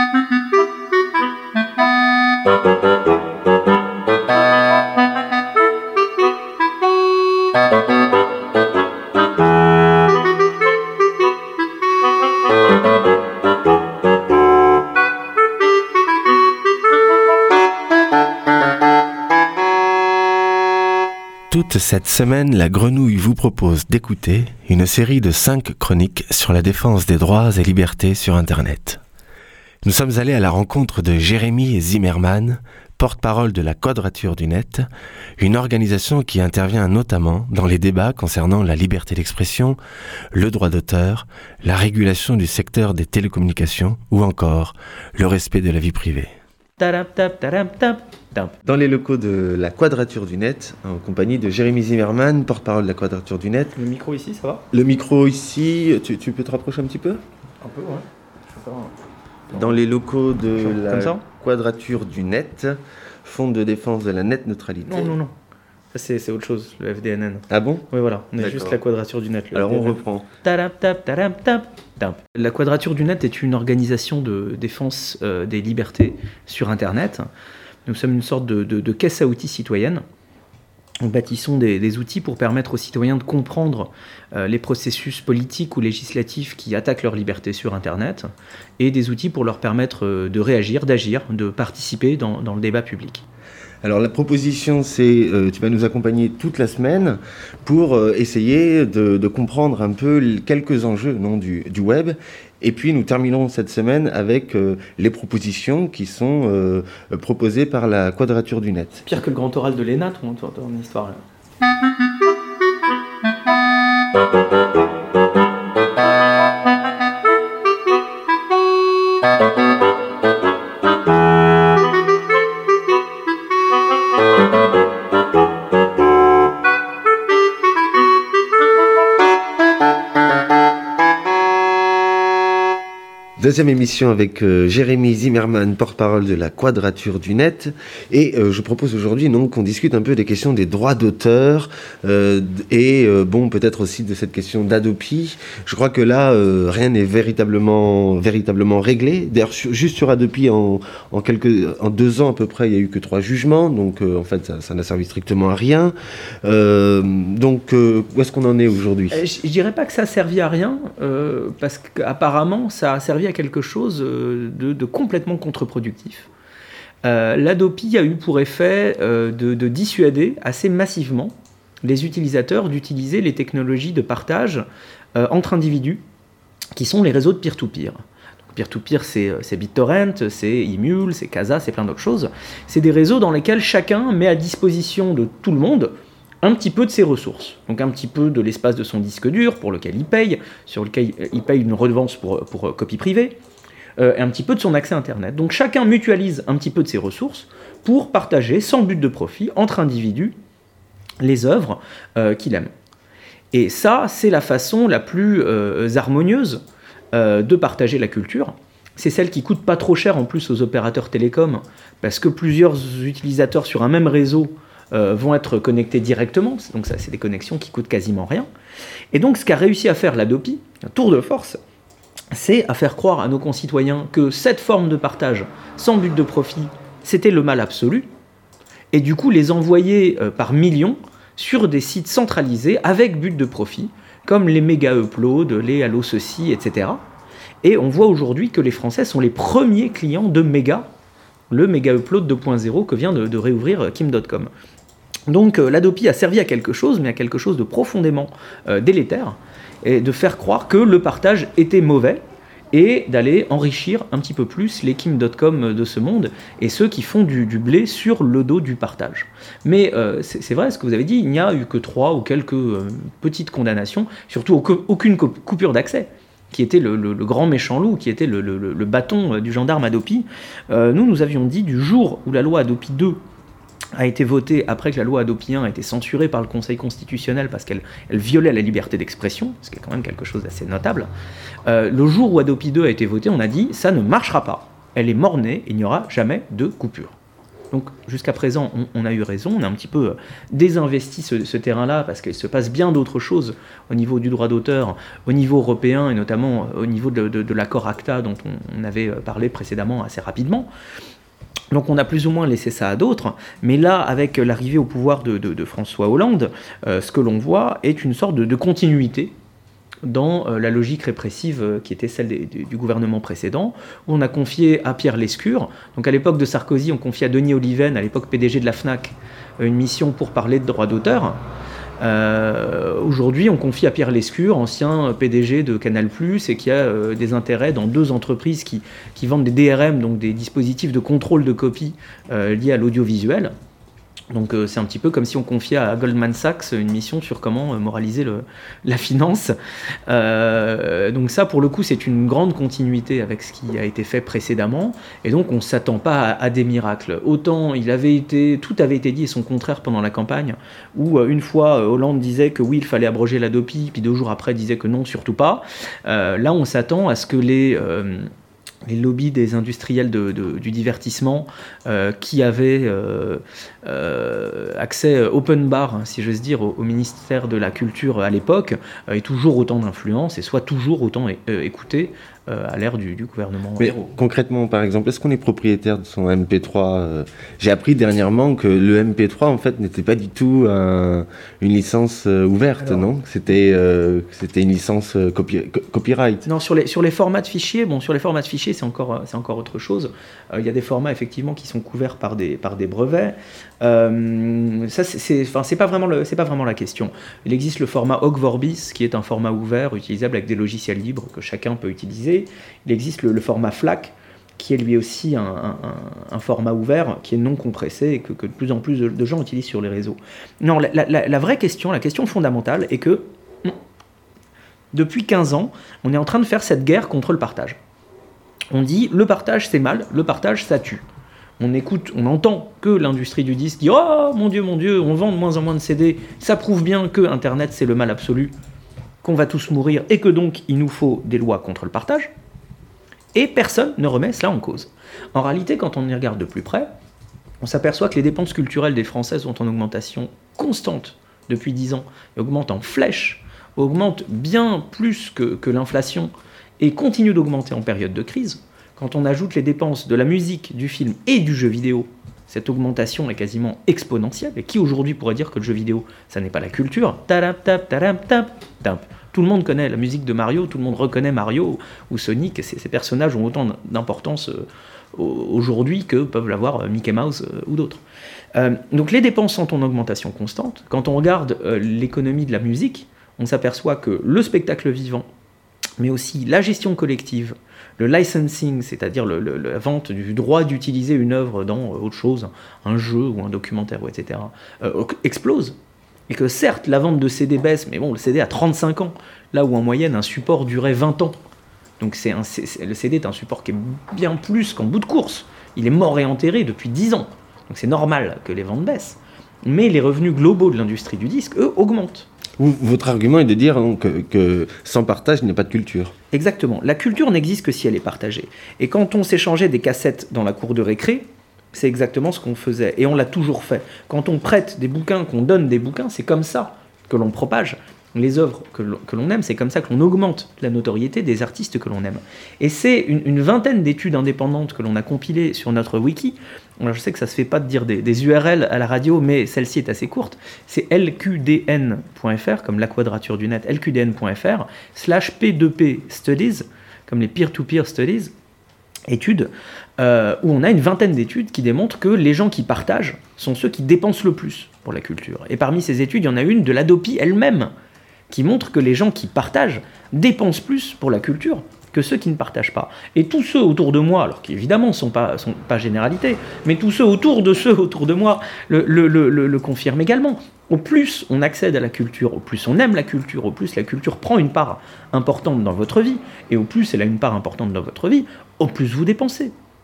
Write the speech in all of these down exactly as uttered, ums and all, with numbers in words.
Toute cette semaine, la Grenouille vous propose d'écouter une série de cinq chroniques sur la défense des droits et libertés sur Internet. Nous sommes allés à la rencontre de Jérémy Zimmermann, porte-parole de la Quadrature du Net, une organisation qui intervient notamment dans les débats concernant la liberté d'expression, le droit d'auteur, la régulation du secteur des télécommunications ou encore le respect de la vie privée. Dans les locaux de la Quadrature du Net, en compagnie de Jérémy Zimmermann, porte-parole de la Quadrature du Net. Le micro ici, ça va ? Le micro ici, tu, tu peux te rapprocher un petit peu ? Un peu, ouais. Je peux faire un... Dans les locaux de Comme la ça Quadrature du Net, Fonds de défense de la net neutralité. Non, non, non. Ça, c'est, c'est autre chose, le F D N N. Ah bon ? Oui, voilà. On est D'accord. juste la Quadrature du Net. Alors F D N N. on reprend. Tadap, tap, tadap, tap, tap. La Quadrature du Net est une organisation de défense euh, des libertés sur Internet. Nous sommes une sorte de, de, de caisse à outils citoyenne. Nous bâtissons des, des outils pour permettre aux citoyens de comprendre euh, les processus politiques ou législatifs qui attaquent leur liberté sur Internet et des outils pour leur permettre euh, de réagir, d'agir, de participer dans, dans le débat public. Alors la proposition, c'est euh, tu vas nous accompagner toute la semaine pour euh, essayer de, de comprendre un peu quelques enjeux non, du, du web. Et puis nous terminerons cette semaine avec euh, les propositions qui sont euh, proposées par la Quadrature du Net. Pire que le grand oral de l'E N A, ton, ton, ton histoire là. Deuxième émission avec euh, Jérémy Zimmermann, porte-parole de la Quadrature du Net. Et euh, je propose aujourd'hui donc, qu'on discute un peu des questions des droits d'auteur euh, et euh, bon, peut-être aussi de cette question d'Adopi. Je crois que là, euh, rien n'est véritablement, véritablement réglé. D'ailleurs, sur, juste sur Adopi, en, en, quelques, en deux ans à peu près, il n'y a eu que trois jugements. Donc euh, en fait, ça, ça n'a servi strictement à rien. Euh, donc euh, où est-ce qu'on en est aujourd'hui ? Je, je dirais pas que ça a servi à rien, euh, parce qu'apparemment, ça a servi à quelque chose de, de complètement contre-productif. Euh, L'Adopi a eu pour effet euh, de, de dissuader assez massivement les utilisateurs d'utiliser les technologies de partage euh, entre individus, qui sont les réseaux de peer-to-peer. Donc, peer-to-peer, c'est, c'est BitTorrent, c'est Emule, c'est Casa, c'est plein d'autres choses. C'est des réseaux dans lesquels chacun met à disposition de tout le monde un petit peu de ses ressources, donc un petit peu de l'espace de son disque dur pour lequel il paye, sur lequel il paye une redevance pour, pour copie privée, euh, et un petit peu de son accès Internet. Donc chacun mutualise un petit peu de ses ressources pour partager, sans but de profit, entre individus, les œuvres euh, qu'il aime. Et ça, c'est la façon la plus euh, harmonieuse euh, de partager la culture. C'est celle qui coûte pas trop cher en plus aux opérateurs télécoms, parce que plusieurs utilisateurs sur un même réseau Euh, vont être connectés directement, donc ça c'est des connexions qui coûtent quasiment rien. Et donc ce qu'a réussi à faire l'Adopi, un tour de force, c'est à faire croire à nos concitoyens que cette forme de partage sans but de profit, c'était le mal absolu, et du coup les envoyer euh, par millions sur des sites centralisés avec but de profit, comme les méga uploads, les allo ceci, et cetera. Et on voit aujourd'hui que les Français sont les premiers clients de Mega, le méga upload deux point zéro que vient de, de réouvrir Kim point com. Donc euh, l'Adopi a servi à quelque chose, mais à quelque chose de profondément euh, délétère, et de faire croire que le partage était mauvais, et d'aller enrichir un petit peu plus les Kim point com de ce monde, et ceux qui font du, du blé sur le dos du partage. Mais euh, c'est, c'est vrai ce que vous avez dit, il n'y a eu que trois ou quelques euh, petites condamnations, surtout aucune, aucune coupure d'accès, qui était le, le, le grand méchant loup, qui était le, le, le bâton du gendarme Adopi. Euh, nous, nous avions dit, du jour où la loi Adopi deux a été votée, après que la loi Adopi un a été censurée par le Conseil constitutionnel parce qu'elle elle violait la liberté d'expression, ce qui est quand même quelque chose d'assez notable, euh, le jour où Adopi deux a été votée, on a dit, ça ne marchera pas. Elle est mort-née, il n'y aura jamais de coupure. Donc jusqu'à présent, on, on a eu raison, on a un petit peu désinvesti ce, ce terrain-là parce qu'il se passe bien d'autres choses au niveau du droit d'auteur, au niveau européen et notamment au niveau de, de, de l'accord ACTA dont on, on avait parlé précédemment assez rapidement. Donc on a plus ou moins laissé ça à d'autres, mais là, avec l'arrivée au pouvoir de, de, de François Hollande, euh, ce que l'on voit est une sorte de, de continuité dans euh, la logique répressive euh, qui était celle des, du, du gouvernement précédent, où on a confié à Pierre Lescure, donc à l'époque de Sarkozy, on confiait à Denis Oliven, à l'époque P D G de la FNAC, euh, une mission pour parler de droit d'auteur. Euh, aujourd'hui, on confie à Pierre Lescure, ancien P D G de Canal+, et qui a euh, des intérêts dans deux entreprises qui, qui vendent des D R M, donc des dispositifs de contrôle de copie euh, liés à l'audiovisuel. Donc euh, c'est un petit peu comme si on confiait à Goldman Sachs une mission sur comment euh, moraliser le, la finance. Euh, donc ça, pour le coup, c'est une grande continuité avec ce qui a été fait précédemment. Et donc on ne s'attend pas à, à des miracles. Autant il avait été, tout avait été dit et son contraire pendant la campagne, où euh, une fois euh, Hollande disait que oui, il fallait abroger la DOPI, puis deux jours après disait que non, surtout pas. Euh, là, on s'attend à ce que les... Euh, les lobbies des industriels de, de, du divertissement euh, qui avaient euh, euh, accès open bar, hein, si j'ose dire, au, au ministère de la Culture à l'époque, euh, aient toujours autant d'influence et soient toujours autant euh, écoutés euh, à l'ère du, du gouvernement. Mais concrètement, par exemple, est-ce qu'on est propriétaire de son M P trois euh, J'ai appris dernièrement que le M P trois, en fait, n'était pas du tout un, une licence euh, ouverte, alors, non C'était euh, c'était une licence euh, copy, copyright. Non, sur les, sur les formats de fichiers, bon, sur les formats de fichiers, c'est encore, c'est encore autre chose. Il euh, y a des formats, effectivement, qui sont couverts par des, par des brevets. Euh, ça, c'est, c'est, enfin, c'est pas vraiment le, c'est pas vraiment la question. Il existe le format Ogg Vorbis, qui est un format ouvert, utilisable avec des logiciels libres que chacun peut utiliser. Il existe le, le format FLAC, qui est lui aussi un, un, un format ouvert, qui est non compressé et que, que de plus en plus de, de gens utilisent sur les réseaux. Non, la, la, la vraie question, la question fondamentale est que depuis quinze ans, on est en train de faire cette guerre contre le partage. On dit le partage c'est mal, le partage ça tue. On écoute, on entend que l'industrie du disque dit « Oh mon Dieu, mon Dieu, on vend de moins en moins de C D, ça prouve bien que Internet c'est le mal absolu, qu'on va tous mourir et que donc il nous faut des lois contre le partage. » Et personne ne remet cela en cause. En réalité, quand on y regarde de plus près, on s'aperçoit que les dépenses culturelles des Français sont en augmentation constante depuis dix ans et augmentent en flèche, augmentent bien plus que, que l'inflation et continuent d'augmenter en période de crise. Quand on ajoute les dépenses de la musique, du film et du jeu vidéo, cette augmentation est quasiment exponentielle. Et qui aujourd'hui pourrait dire que le jeu vidéo, ça n'est pas la culture ? Tarap, tap, tarap, tap, tap. Tout le monde connaît la musique de Mario, tout le monde reconnaît Mario ou Sonic. Ces, ces personnages ont autant d'importance euh, aujourd'hui que peuvent l'avoir Mickey Mouse euh, ou d'autres. Euh, donc les dépenses sont en augmentation constante. Quand on regarde euh, l'économie de la musique, on s'aperçoit que le spectacle vivant, mais aussi la gestion collective, le licensing, c'est-à-dire le, le, la vente du droit d'utiliser une œuvre dans autre chose, un jeu ou un documentaire, et cetera, euh, explose. Et que certes, la vente de C D baisse, mais bon, le C D a trente-cinq ans, là où en moyenne, un support durait vingt ans. Donc c'est un, c'est, le C D est un support qui est bien plus qu'en bout de course. Il est mort et enterré depuis dix ans. Donc c'est normal que les ventes baissent. Mais les revenus globaux de l'industrie du disque, eux, augmentent. Votre argument est de dire donc, que, que sans partage, il n'y a pas de culture. Exactement. La culture n'existe que si elle est partagée. Et quand on s'échangeait des cassettes dans la cour de récré, c'est exactement ce qu'on faisait. Et on l'a toujours fait. Quand on prête des bouquins, qu'on donne des bouquins, c'est comme ça que l'on propage les œuvres que l'on, que l'on aime. C'est comme ça que l'on augmente la notoriété des artistes que l'on aime. Et c'est une, une vingtaine d'études indépendantes que l'on a compilées sur notre wiki. Alors je sais que ça se fait pas de dire des, des U R L à la radio, mais celle-ci est assez courte. C'est L Q D N point F R, comme la quadrature du net, L Q D N point F R, slash P deux P Studies, comme les peer-to-peer studies, études, euh, où on a une vingtaine d'études qui démontrent que les gens qui partagent sont ceux qui dépensent le plus pour la culture. Et parmi ces études, il y en a une de l'Adopi elle-même, qui montre que les gens qui partagent dépensent plus pour la culture que ceux qui ne partagent pas. Et tous ceux autour de moi, alors qui évidemment ne sont pas, sont pas généralités, mais tous ceux autour de ceux autour de moi le, le, le, le, le confirment également. Au plus on accède à la culture, au plus on aime la culture, au plus la culture prend une part importante dans votre vie, et au plus elle a une part importante dans votre vie, au plus vous dépensez.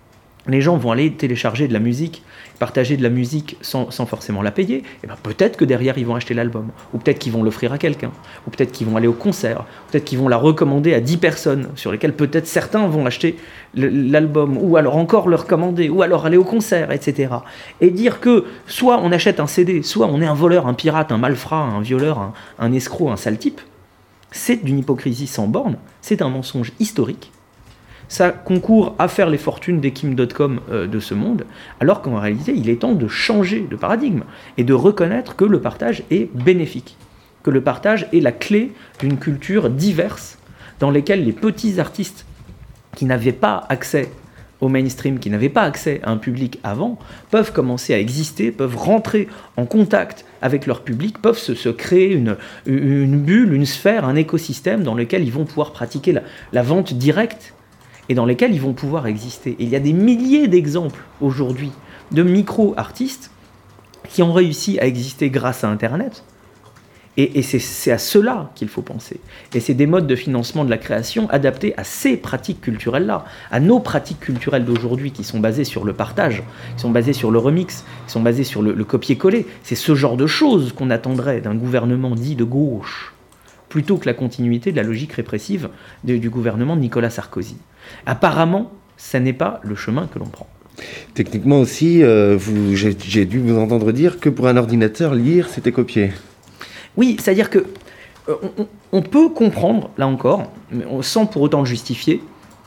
les gens vont aller télécharger de la musique, partager de la musique sans, sans forcément la payer, et ben peut-être que derrière ils vont acheter l'album, ou peut-être qu'ils vont l'offrir à quelqu'un, ou peut-être qu'ils vont aller au concert, ou peut-être qu'ils vont la recommander à dix personnes, sur lesquelles peut-être certains vont acheter l'album, ou alors encore le recommander, ou alors aller au concert, et cetera. Et dire que soit on achète un C D, soit on est un voleur, un pirate, un malfrat, un violeur, un, un escroc, un sale type, c'est d'une hypocrisie sans borne, c'est un mensonge historique. Ça concourt à faire les fortunes des Kim dot com euh, de ce monde, alors qu'en réalité, il est temps de changer de paradigme et de reconnaître que le partage est bénéfique, que le partage est la clé d'une culture diverse dans laquelle les petits artistes qui n'avaient pas accès au mainstream, qui n'avaient pas accès à un public avant, peuvent commencer à exister, peuvent rentrer en contact avec leur public, peuvent se, se créer une, une bulle, une sphère, un écosystème dans lequel ils vont pouvoir pratiquer la, la vente directe, et dans lesquels ils vont pouvoir exister. Et il y a des milliers d'exemples aujourd'hui de micro-artistes qui ont réussi à exister grâce à Internet. Et, et c'est, c'est à cela qu'il faut penser. Et c'est des modes de financement de la création adaptés à ces pratiques culturelles-là, à nos pratiques culturelles d'aujourd'hui qui sont basées sur le partage, qui sont basées sur le remix, qui sont basées sur le, le copier-coller. C'est ce genre de choses qu'on attendrait d'un gouvernement dit de gauche, plutôt que la continuité de la logique répressive de, du gouvernement de Nicolas Sarkozy. Apparemment, ça n'est pas le chemin que l'on prend. Techniquement aussi, euh, vous, j'ai, j'ai dû vous entendre dire que pour un ordinateur, lire, c'était copier. Oui, c'est-à-dire que euh, on, on peut comprendre, là encore, mais on, sans pour autant le justifier,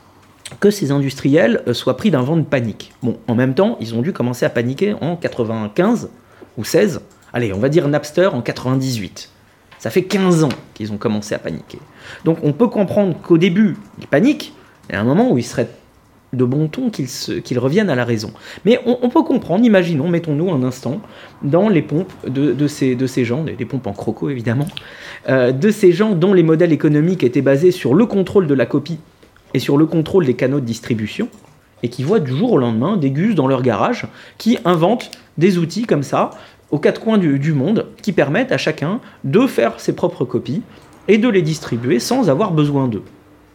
que ces industriels euh, soient pris d'un vent de panique. Bon, en même temps, ils ont dû commencer à paniquer en quatre-vingt-quinze ou seize. Allez, on va dire Napster en quatre-vingt-dix-huit. Ça fait quinze ans qu'ils ont commencé à paniquer. Donc on peut comprendre qu'au début, ils paniquent, et à un moment où il serait de bon ton qu'ils, se, qu'ils reviennent à la raison. Mais on, on peut comprendre, imaginons, mettons-nous un instant, dans les pompes de, de, ces, de ces gens, des pompes en croco évidemment, euh, de ces gens dont les modèles économiques étaient basés sur le contrôle de la copie et sur le contrôle des canaux de distribution, et qui voient du jour au lendemain des gus dans leur garage qui inventent des outils comme ça, aux quatre coins du, du monde, qui permettent à chacun de faire ses propres copies et de les distribuer sans avoir besoin d'eux.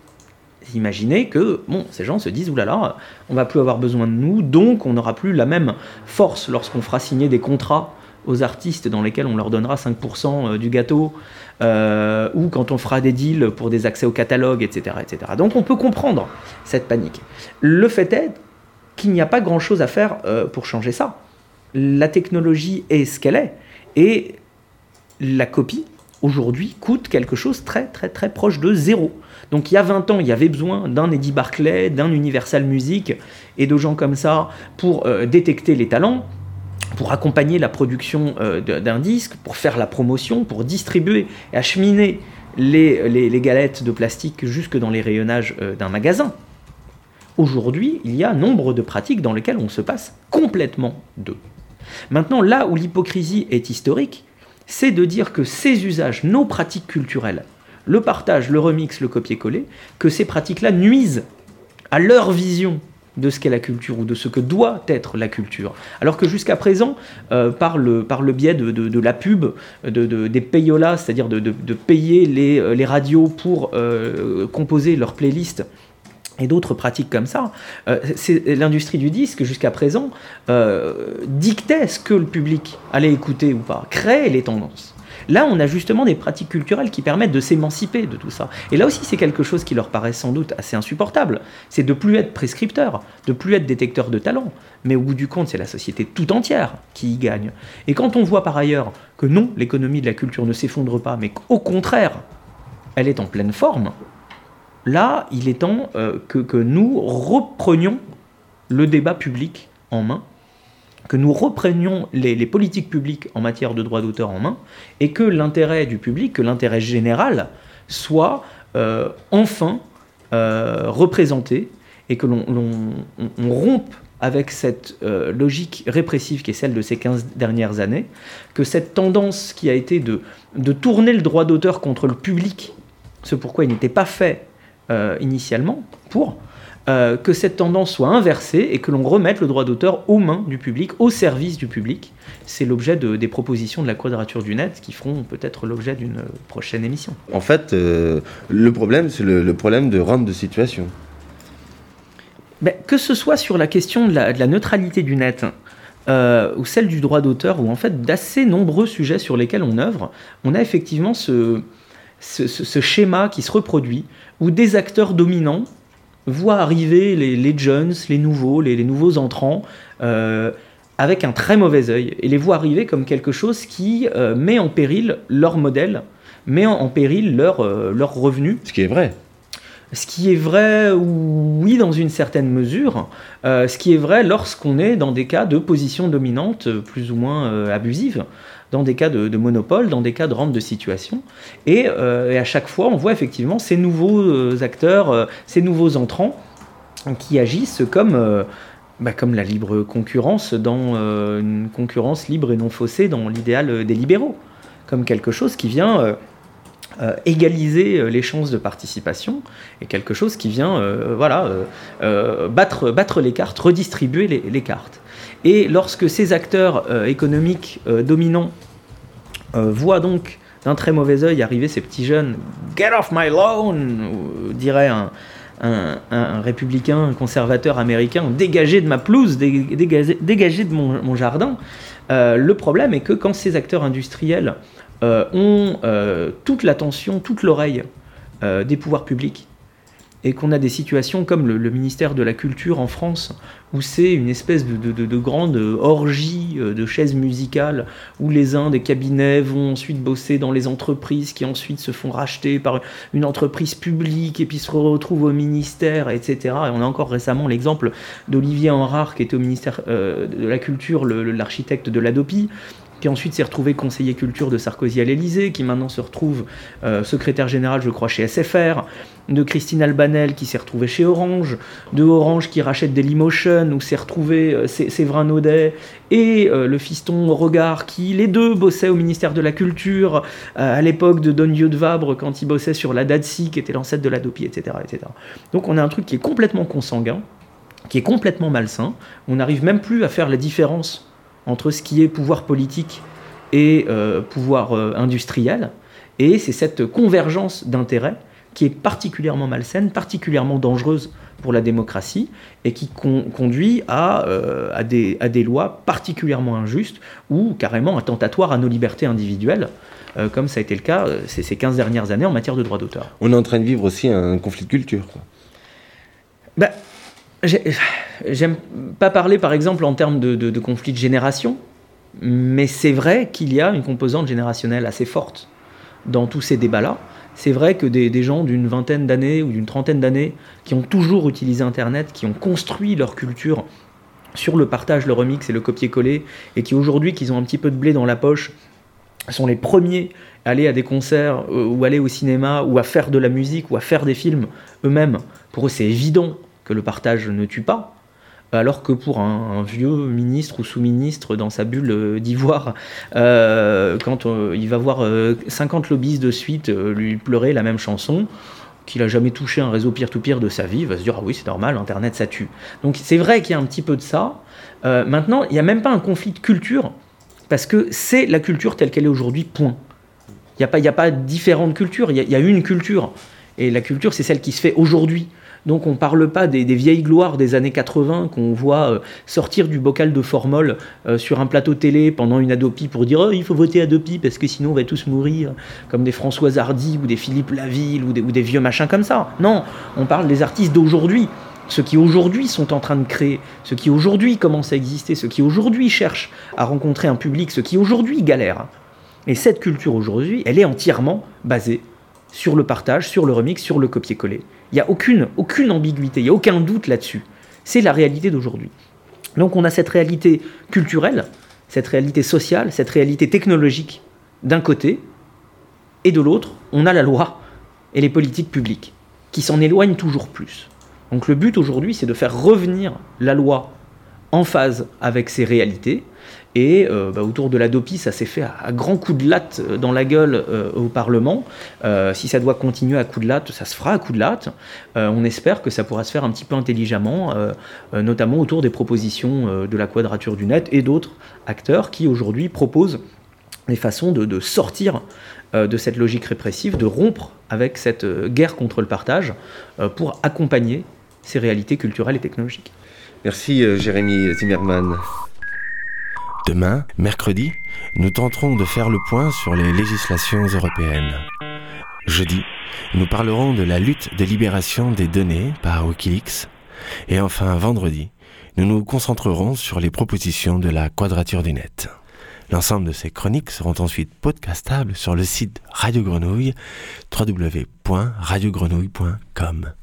Imaginez que bon, ces gens se disent « oulala, on va plus avoir besoin de nous, donc on n'aura plus la même force lorsqu'on fera signer des contrats aux artistes dans lesquels on leur donnera cinq pour cent du gâteau, euh, ou quand on fera des deals pour des accès au catalogue, et cetera, et cetera » Donc on peut comprendre cette panique. Le fait est qu'il n'y a pas grand-chose à faire euh, pour changer ça. La technologie est ce qu'elle est, et la copie, aujourd'hui, coûte quelque chose très très très proche de zéro. Donc il y a vingt ans, il y avait besoin d'un Eddie Barclay, d'un Universal Music et de gens comme ça pour euh, détecter les talents, pour accompagner la production euh, d'un disque, pour faire la promotion, pour distribuer et acheminer les, les, les galettes de plastique jusque dans les rayonnages euh, d'un magasin. Aujourd'hui, il y a nombre de pratiques dans lesquelles on se passe complètement d'eux. Maintenant, là où l'hypocrisie est historique, c'est de dire que ces usages, nos pratiques culturelles, le partage, le remix, le copier-coller, que ces pratiques-là nuisent à leur vision de ce qu'est la culture ou de ce que doit être la culture. Alors que jusqu'à présent, euh, par, le, par le biais de, de, de la pub, de, de, des payolas, c'est-à-dire de, de, de payer les, les radios pour euh, composer leur playlist, et d'autres pratiques comme ça, euh, c'est l'industrie du disque, jusqu'à présent, euh, dictait ce que le public allait écouter ou pas, créait les tendances. Là, on a justement des pratiques culturelles qui permettent de s'émanciper de tout ça. Et là aussi, c'est quelque chose qui leur paraît sans doute assez insupportable. C'est de plus être prescripteur, de plus être détecteur de talent. Mais au bout du compte, c'est la société tout entière qui y gagne. Et quand on voit par ailleurs que non, l'économie de la culture ne s'effondre pas, mais qu'au contraire, elle est en pleine forme, là, il est temps euh, que, que nous reprenions le débat public en main, que nous reprenions les, les politiques publiques en matière de droit d'auteur en main, et que l'intérêt du public, que l'intérêt général, soit euh, enfin euh, représenté, et que l'on, l'on on rompe avec cette euh, logique répressive qui est celle de ces quinze dernières années, que cette tendance qui a été de, de tourner le droit d'auteur contre le public, ce pourquoi il n'était pas fait euh, initialement, pour... Euh, que cette tendance soit inversée et que l'on remette le droit d'auteur aux mains du public, au service du public. C'est l'objet de, des propositions de la Quadrature du Net qui feront peut-être l'objet d'une prochaine émission. En fait, euh, le problème, c'est le, le problème de rente de situation. ben, que ce soit sur la question de la, de la neutralité du net, euh, ou celle du droit d'auteur, ou en fait d'assez nombreux sujets sur lesquels on œuvre, on a effectivement ce, ce, ce, ce schéma qui se reproduit, où des acteurs dominants voient arriver les, les jeunes, les nouveaux, les, les nouveaux entrants, euh, avec un très mauvais œil, et les voient arriver comme quelque chose qui euh, met en péril leur modèle, met en, en péril leur, euh, leur revenu. Ce qui est vrai. Ce qui est vrai, oui, dans une certaine mesure. Euh, ce qui est vrai lorsqu'on est dans des cas de position dominante plus ou moins euh, abusive, dans des cas de, de monopole, dans des cas de rente de situation. Et, euh, et à chaque fois, on voit effectivement ces nouveaux acteurs, euh, ces nouveaux entrants qui agissent comme, euh, bah, comme la libre concurrence, dans euh, une concurrence libre et non faussée dans l'idéal des libéraux, comme quelque chose qui vient... Euh, Euh, égaliser les chances de participation et quelque chose qui vient euh, voilà, euh, euh, battre, battre les cartes, redistribuer les, les cartes. Et lorsque ces acteurs euh, économiques euh, dominants euh, voient donc d'un très mauvais œil arriver ces petits jeunes « Get off my lawn !» dirait un, un, un républicain un conservateur américain « Dégagez de ma pelouse, dégagez, dégagez de mon, mon jardin euh, ». Le problème est que quand ces acteurs industriels Euh, ont euh, toute l'attention, toute l'oreille euh, des pouvoirs publics, et qu'on a des situations comme le, le ministère de la Culture en France, où c'est une espèce de, de, de, de grande orgie de chaises musicales, où les uns des cabinets vont ensuite bosser dans les entreprises, qui ensuite se font racheter par une entreprise publique, et puis se retrouvent au ministère, et cetera. Et on a encore récemment l'exemple d'Olivier Henrard, qui était au ministère euh, de la Culture, le, l'architecte de l'Hadopi, qui ensuite s'est retrouvé conseiller culture de Sarkozy à l'Élysée, qui maintenant se retrouve euh, secrétaire général, je crois, chez S F R, de Christine Albanel, qui s'est retrouvée chez Orange, de Orange qui rachète Dailymotion, où s'est retrouvé euh, Séverin Naudet, et euh, le fiston Regard, qui, les deux, bossaient au ministère de la Culture, euh, à l'époque de Don Dieu de Vabre, quand il bossait sur la D A D S I, qui était l'ancêtre de l'Hadopi, et cetera, et cetera. Donc on a un truc qui est complètement consanguin, qui est complètement malsain. On n'arrive même plus à faire la différence entre ce qui est pouvoir politique et euh, pouvoir euh, industriel, et c'est cette convergence d'intérêts qui est particulièrement malsaine, particulièrement dangereuse pour la démocratie, et qui con- conduit à, euh, à, des, à des lois particulièrement injustes, ou carrément attentatoires à nos libertés individuelles, euh, comme ça a été le cas euh, ces, ces quinze dernières années en matière de droit d'auteur. On est en train de vivre aussi un conflit de culture, quoi. Ben, J'ai, j'aime pas parler par exemple en termes de, de, de conflit de génération, mais c'est vrai qu'il y a une composante générationnelle assez forte dans tous ces débats-là. C'est vrai que des, des gens d'une vingtaine d'années ou d'une trentaine d'années qui ont toujours utilisé Internet, qui ont construit leur culture sur le partage, le remix et le copier-coller, et qui aujourd'hui, qu'ils ont un petit peu de blé dans la poche, sont les premiers à aller à des concerts euh, ou aller au cinéma ou à faire de la musique ou à faire des films eux-mêmes. Pour eux, c'est évident que le partage ne tue pas, alors que pour un, un vieux ministre ou sous-ministre dans sa bulle d'ivoire, euh, quand euh, il va voir euh, cinquante lobbyistes de suite euh, lui pleurer la même chanson, qu'il n'a jamais touché un réseau peer-to-peer de sa vie, il va se dire « Ah oui, c'est normal, Internet, ça tue ». Donc c'est vrai qu'il y a un petit peu de ça. Euh, maintenant, il n'y a même pas un conflit de culture, parce que c'est la culture telle qu'elle est aujourd'hui, point. Il n'y a pas, il n'y a pas différentes cultures, il y a, il y a une culture. Et la culture, c'est celle qui se fait aujourd'hui. Donc on ne parle pas des, des vieilles gloires des années quatre-vingts qu'on voit euh, sortir du bocal de formol euh, sur un plateau télé pendant une Hadopi pour dire oh, « il faut voter Hadopi parce que sinon on va tous mourir », comme des Françoise Hardy ou des Philippe Laville ou des, ou des vieux machins comme ça. Non, on parle des artistes d'aujourd'hui, ceux qui aujourd'hui sont en train de créer, ceux qui aujourd'hui commencent à exister, ceux qui aujourd'hui cherchent à rencontrer un public, ceux qui aujourd'hui galèrent. Et cette culture aujourd'hui, elle est entièrement basée sur le partage, sur le remix, sur le copier-coller. Il n'y a aucune, aucune ambiguïté, il n'y a aucun doute là-dessus. C'est la réalité d'aujourd'hui. Donc on a cette réalité culturelle, cette réalité sociale, cette réalité technologique d'un côté, et de l'autre, on a la loi et les politiques publiques qui s'en éloignent toujours plus. Donc le but aujourd'hui, c'est de faire revenir la loi en phase avec ces réalités. Et euh, bah, autour de l'Hadopi, ça s'est fait à, à grands coups de latte dans la gueule euh, au Parlement. Euh, si ça doit continuer à coups de latte, ça se fera à coups de latte. Euh, on espère que ça pourra se faire un petit peu intelligemment, euh, euh, notamment autour des propositions euh, de la Quadrature du Net et d'autres acteurs qui aujourd'hui proposent des façons de, de sortir euh, de cette logique répressive, de rompre avec cette euh, guerre contre le partage euh, pour accompagner ces réalités culturelles et technologiques. Merci euh, Jérémy Zimmermann. Demain, mercredi, nous tenterons de faire le point sur les législations européennes. Jeudi, nous parlerons de la lutte de libération des données par Wikileaks. Et enfin, vendredi, nous nous concentrerons sur les propositions de la Quadrature du Net. L'ensemble de ces chroniques seront ensuite podcastables sur le site Radio Grenouille, w w w point radio grenouille point com.